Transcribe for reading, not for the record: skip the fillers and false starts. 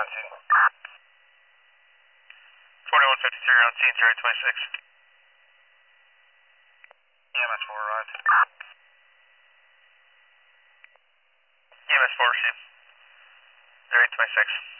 on scene. 4153 on scene, 026. EMS 4 arrived. EMS 4 received. 026.